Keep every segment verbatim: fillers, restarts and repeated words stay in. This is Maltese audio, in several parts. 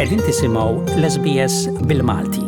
Qegħdin tisimgħu l-S B S bil-Malti.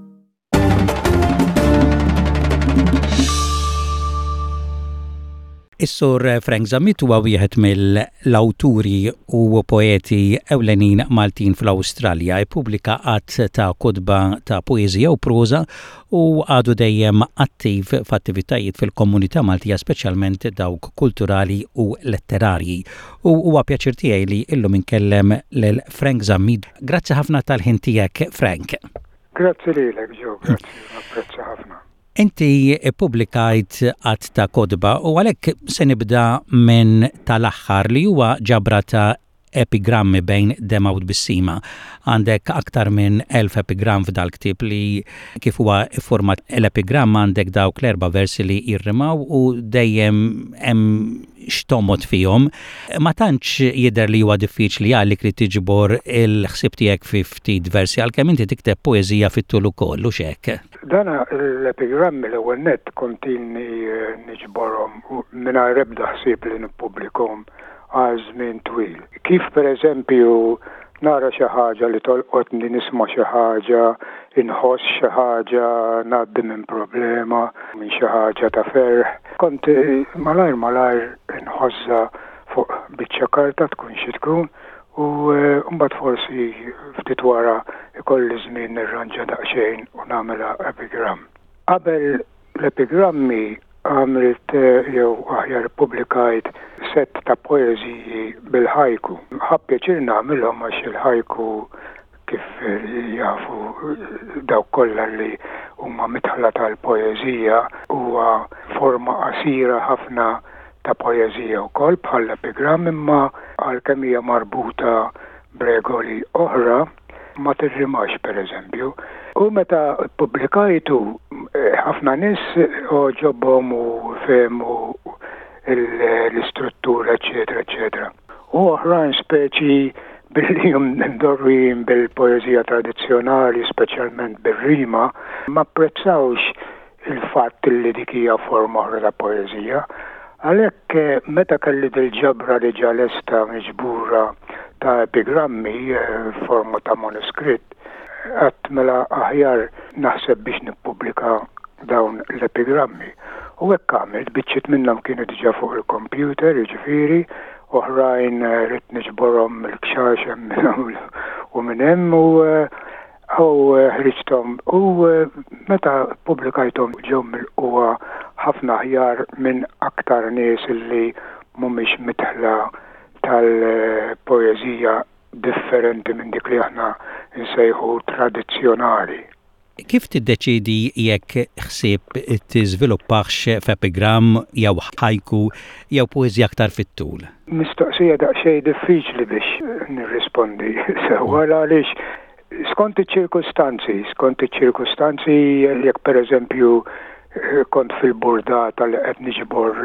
Is-sur Frank Zammit huwa wieħed mill-awturi u poeti ewlenin Maltin fl-Awstralja. Ippubblika qatt ta' kutba ta' poeżija u proża u għadu dejjem attiv f'attivitajiet fil-komunità Maltija, speċjalment dawk kulturali u letterarji. U huwa pjaċir tiegħi li illum inkellem lil Frank Zammit. Grazzi ħafna tal-ħin tiegħek, Frank. Grazzi lilek, Joe, grazzi, apprezza ħafna. Inti pubblikajt qatt ta' kodba u għalhekk se nibda minn tal-aħħar li huwa ġabra ta' epigrammi bejn Demawt bis-Sima. Għandek aktar minn elf epigramm f'dal-ktieb li kif huwa format l-epigramm għandek dawk l-erba' versi li jirrimaw u dejjem hemm x'tomod fihom. Ma tantx jidher li huwa diffiċli għalik li tiġbor il-ħsieb tiegħek fi ftit versi għalkemm inti tikteb poeżija fit-tul ukoll u x'hekk. Dana l-epigrammi l-ewwel nett kontinni niġborhom mingħajr ebda ħsieb li nippubblikhom għal żmien twil. Kif pereżempju nara xi ħaġa li tolqotni nisma' xi ħaġa, inħoss xi ħaġa, ngħaddi minn problema, minn xi ħaġa ta' ferħ. Kont malajr malajr inħossha fuq biċċa karta tkun xi tkun u mbagħad forsi ftit wara ikolli żmien nirranġa daqsxejn u nagħmilha epigramm. Qabel l-epigrammi għamilt jew aħjar pubblikajt set ta' poeżiji bil-ħajku. Ħappjaċir nagħmilhom għax il-ħajku kif jafu dawk kollha li huma mitħla tal-poeżija huwa forma qasira ħafna ta' poeżija wkoll bħal epigramm imma għalkemm hija marbuta b'regoli oħra ma tirrimax pereżempju. U meta pubblikajtu ħafna nies oġobhom u fehmu l-istruttura, eċetera, eċetera. U oħrajn speċi billi ndorrin bil-poeżija tradizzjonali, speċjalment bir-rima, ma apprezzawx il-fatt li dik hija forma oħra ta' poeżija. Għalhekk meta kelli dil-ġabra li ġalesta miġbura ta' epigrammi forma ta' manuskritt, għat mela aħjar naħseb biex nippubblika dawn l-epigrammi. U hekk għamilt biċċiet minnhom kienu diġà fuq il-computer, jiġifieri, oħrajn rid niġborhom il-kxaxem u minn hemm u ħriġthom. U meta pubblikajthom ġew milquha ħafna aħjar minn aktar nies li mhumiex mitħla tal-poeżija differenti minn dik li aħna nsejħu tradizzjonali. Kif tiddeċidi jekk ħsieb tiżviluppax f'epigramm jew ħajku jew poeżija aktar fit-tul? Mistoqsija daqsxejn diffiċli biex nirrispondi sewwa għaliex skont iċ-ċirkustanzi, skont iċ-ċirkustanzi jekk pereżempju kont fil-burdata li qed niġbor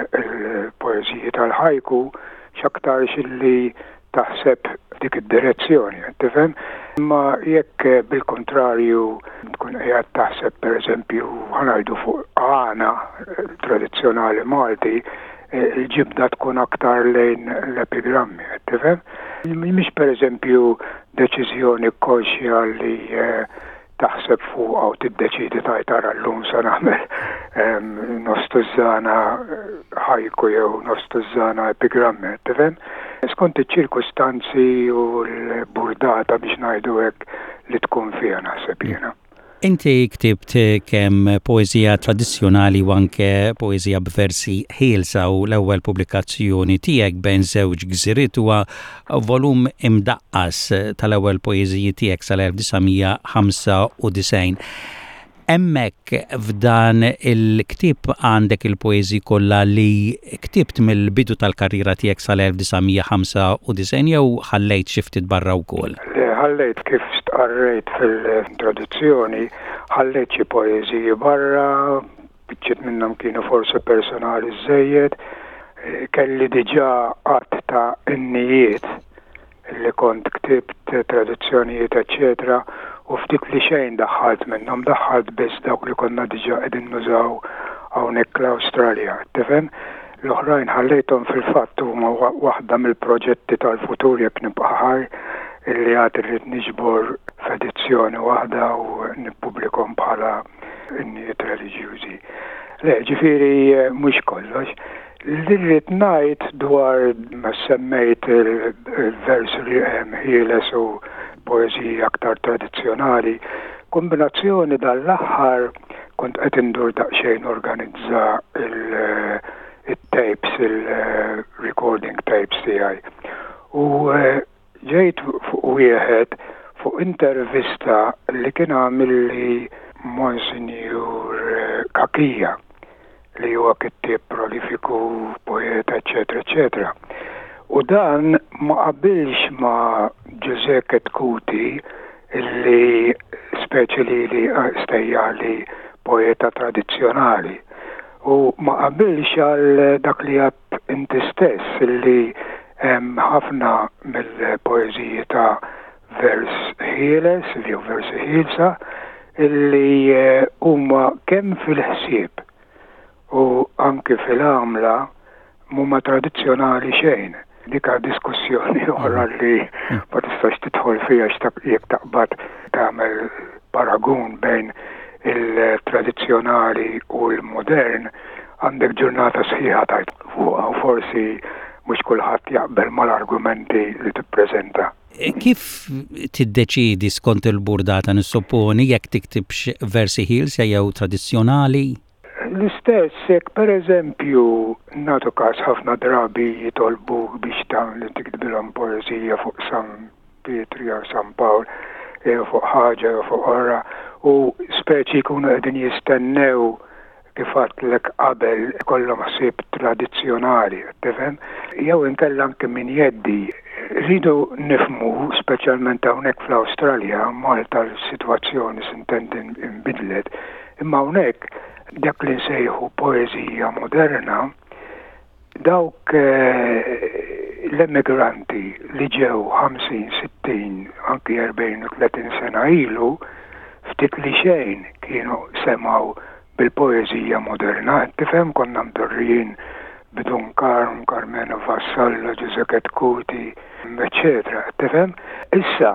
il-poeżiji tal-ħajku x'aktarx illi taħseb dik id-direzzjoni, tifhem? Imma jekk bil-kontrarju tkun qiegħed taħseb pereżempju ħanajdu fuq għana tradizzjonali Malti, il-ġibda tkun aktar lejn l-epigrammi, tifhem? Mhix pereżempju deċiżjoni konxja li taħseb fuq għaw tiddeċidi tajt ara llum se nagħmel nostużana ħajku jew nostużana epigrammi, tifhem? Skont iċ-ċirkustanzi u l-burdata biex ngħidu hekk li tkun fiha naħseb jiena. Inti ktibt kemm poeżija tradizzjonali u anke poeżija b'versi ħielsa u l-ewwel pubblikazzjoni tiegħek bejn żewġ gżiriet huwa volum imdaqqas tal-ewwel poeżiji tiegħek sal-elf tisa' ħamsa u disgħin. Hemmhekk f'dan il-ktieb għandek il-poeżi kollha li ktibt mill-bidu tal-karriera tiegħek sal-elf tisa' ħamsa u disgħin jew ħallejt xi ftit barra wkoll? Ħallejt kif stqarrejt fil-introduzzjoni, ħallejt xi poeżiji barra, biċċiet minnhom kienu forsi personali żejjed, kelli diġà qatt ta' innijiet li kont ktibt traduzzjonijiet eċċetera. U ftit li xejn daħħalt minnhom daħħalt biss dawk li konna diġà qegħdin nużaw hawnhekk l-Awstralja, tifhem? L-oħrajn ħallejthom fil-fatt huma waħda mill-proġetti tal-futur jekk nibqa' ħaj illi għad irrid niġbor f'edizzjoni waħda u nippubblikhom bħala innijiet reliġjużi. Le, ġifieri mhux kollox. Li rrid ngħid dwar ma semmejt il-vers ħieles u poeżija aktar tradizzjonali, kombinazzjoni dal-aħħar kont qed indur daqsxejn organizza il-tapes, il-recording tapes tiegħi. U ġejt fuq wieħed fuq intervista li kien għamilli Monsignor Kakija, li huwa kittieb prolifiku, poeta, eċetera, eċetera. U dan ma qabilx ma' Giuseppe Kuti, illi speċi li li stejja li poeta tradizzjonali. U ma qabilx għal dak li għat inti stess, illi ħafna mill-poeziji ta' vers ħieles, li u vers ħielsa, illi huma kemm fil-ħsieb u anke fil-għamla mhuma tradizzjonali xejn. Dika diskussjoni oħra li ma tistax tidħol fiha jekk taqbad tagħmel paragun bejn il-tradizzjonali u l-modern, għandek ġurnata sħiħa tajt fuqha u forsi mhux kulħadd jaqbel mal-argumenti li tippreżenta. Kif tiddeċidi skont il-burdata nissupponi jekk tiktibx versi ħielsa jew tradizzjonali? L-istess, jekk per eżempju nagħtu każ ħafna drabi jitolbu biex tagħmel li tikdbilhom poeżija fuq San Pietri jew San Pawl, jew fuq ħaġa jew fuq orra, u speċi jkunu qegħdin jistennew kif għadlek qabel kollhom ħsieb tradizzjonali, tifhem? Jew inkella anke min jeddi. Rridu nifhmu speċjalment hawnhekk fl-Awstralja, Malta l-sitwazzjoni s'intendi inbidlet, imma hawnhekk dak li nsejħu poeżija moderna, dawk l-emigranti li ġew ħamsin, sittin, anki erbgħin u tletin sena ilu, ftit li xejn kienu semgħu bil-poeżija moderna. Tifhem konna mdorrijin bidun Karm, Carmelo Vassallo, Giuseppe Kuti, eccetera. Tifhem? Issa,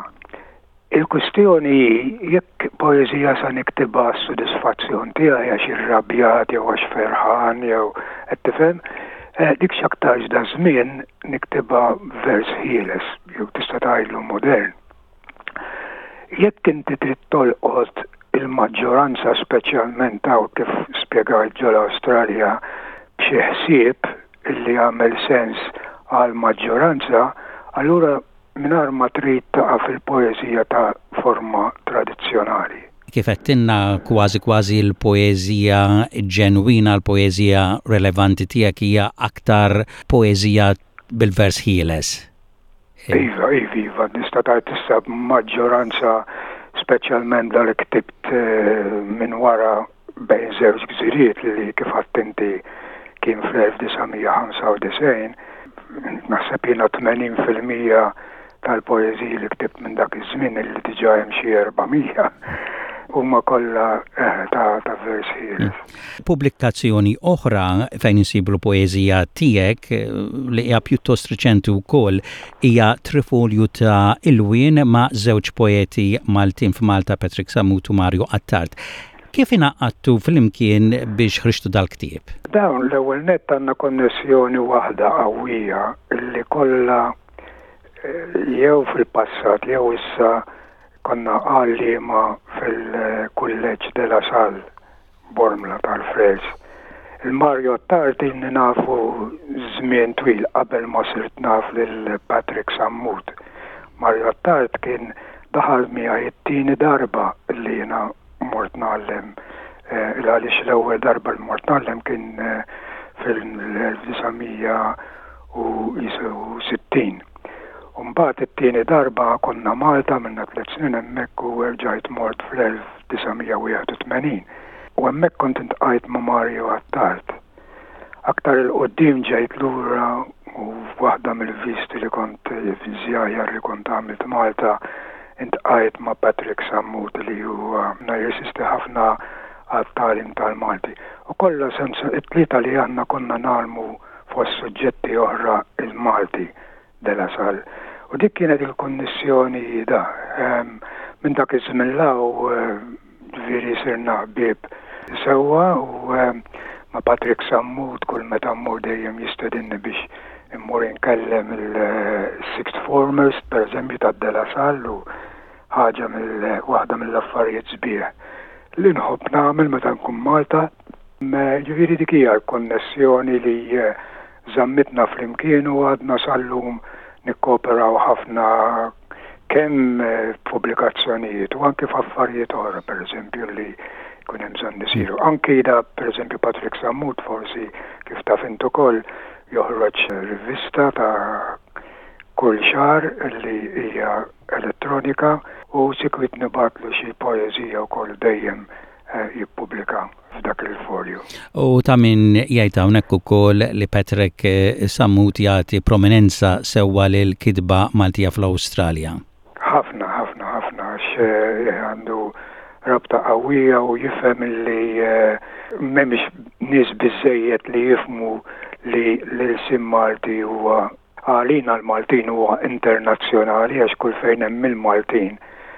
il-kustjoni jekk poeżija sa niktibha s-sodisfazzjon tiegħi għax irrabjat jew għax ferħan jew qed tifhem, dik x'aktarx da żmien niktibha vers ħieles jew tista' tgħidlu modern. Jekk inti trid tolqot il-maġġoranza speċjalment hawn kif spjegajt ġol Awstralja b'xi ħsieb illi jagħmel sens għal maġġoranza, allura mingħajr ma trid taqa' fil-poeżija ta' forma tradizzjonali. Kif qedtinna kważi kważi l-poeżija ġenwina, l-poeżija relevanti tiegħek hija aktar poeżija bil-vers ħieles. Iva, iva, iva, nista' tgħid issa maġġoranza speċjalment dak li ktibt minn wara bejn żewġ gżiriet li kif għadt inti kien fl-elf tisgħomija ħamsa u disgħin, naħseb jiena tmenin fil-mija tal-poeżiji li ktibt minn dak iż-żmien li diġà hemm xi erba'mija huma kollha ta' ta' vers ħieles. Pubblikazzjoni oħra fejn insibu l-poeżija tiegħek li hija pjuttost riċenti wkoll hija trifolju ta' Ilwien ma' żewġ poeti Maltin f'Malta, Patrick Samut u Mario Attard. Kif inaqqadtu fl-imkien biex ħriġtu dal-ktieb? Dawn l-ewwel nett għandna konnessjoni waħda qawwija li kollha jew fil-passat jew issa konna għallima fil-kulleġġ de la Salle Bormla tal-Frels. Il-Mario Attard inni nafu żmien twil qabel ma sirt naf lil Patrick Samut. Mario Attard kien daħal miegħi t-tieni darba li jiena mort nagħllem għaliex l-ewwel darba li mort nagħllem kien fil-elf tisgħomija sittin. Mbagħad it-tieni darba konna Malta minna tliet snin hemmhekk u rġajt mort fl-elf tisgħomija wieħed u tmenin. U hemmhekk kont intqajt ma' Mario Attard. Aktar il-qoddim ġejt lura u waħda mill-visti li kont żjajjar li kont għamilt Malta intqajt ma' Patrick Samut li huwa jirsisti ħafna għat-tagħlim tal-Malti. U kollha sensa it-tlieta li aħna konna nagħmlu fost suġġetti oħra il-Malti de la Salle. U dik kienet il-konnessjoni da. Minn dak iż-żmien law ġifieri sirna ħbieb sewwa u ma' Patrick Sammut kull meta mmur dejjem jistedinni biex immur inkellem il-Sixth Formers, pereżempju tad-De La Salle u ħaġa mill-waħda mill-affarijiet sbieħ li nħobb nagħmel meta nkun Malta. Ġifieri dik hija l-konnessjoni li żammitna flimkien u għadna sal-lum nikkooperaw ħafna kemm pubblikazzjonijiet u anke f'affarijiet oħra, pereżempju li kun hemm bżonn isiru. Anke da pereżempju Patrick Sammut forsi kif taf int ukoll joħroġ rivista ta' kull xahar li hija elettronika u sikwit nibatlu xi poeżija wkoll dejjem jippubblika f'dak il-folju. U ta' min jgħid hawnhekk ukoll li Patrick Sammut jagħti prominenza sewwa lil kitba Maltija fl-Awstralja. Ħafna, ħafna, ħafna għax għandu rabta qawwija u jifhem li m'hemmx nies biżejjed li jifhmu li l-sim Malti huwa għalina l-Maltin huwa internazzjonali għax kull fejn hemm il-Maltin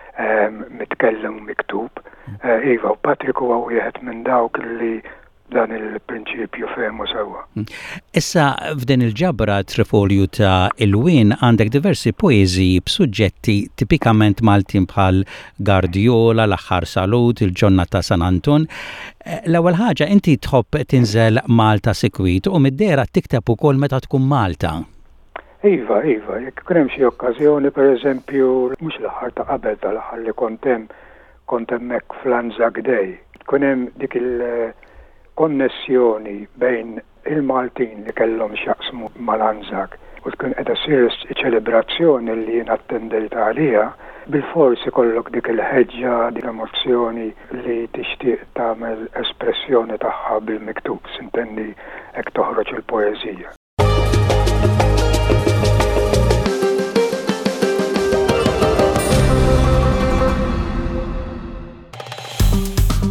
mitkellem miktub. Iva, Patrick huwa wieħed minn dawk li dan il-prinċipju fehmu sewwa. Issa f'din il-ġabra trifolju ta' il-wien għandek diversi poeżiji b'suġġetti tipikament Maltin bħal Gardiola, l-aħħar salut, il-ġurnata San Anton. L-ewwel ħaġa inti tħobb tinżel Malta sikwit u mid-dera tikteb ukoll meta tkun Malta. Iva, iva, jekk kien hemm xi okkażjoni pereżempju mhux l-aħħar ta' qabel tal-aħħar li kont hemm kont hemmhekk fl-Anzac Day. Kien hemm dik il- konnessjoni bejn il-Maltin li kellhom x'jaqsmu mal-Anzac u tkun qed issir ċelebrazzjoni li jien attendejt għaliha, bil-forsi kollok dik il-ħeġġa, dik l-emozzjoni li tixtieq tagħmel espressjoni tagħha bil-miktub, sintendi hekk toħroġ il-poeżija.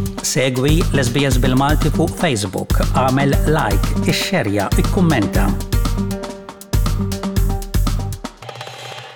Segwi l-S B S bil-Malti fuq Facebook, għamel like, ixxerja, ikkummenta.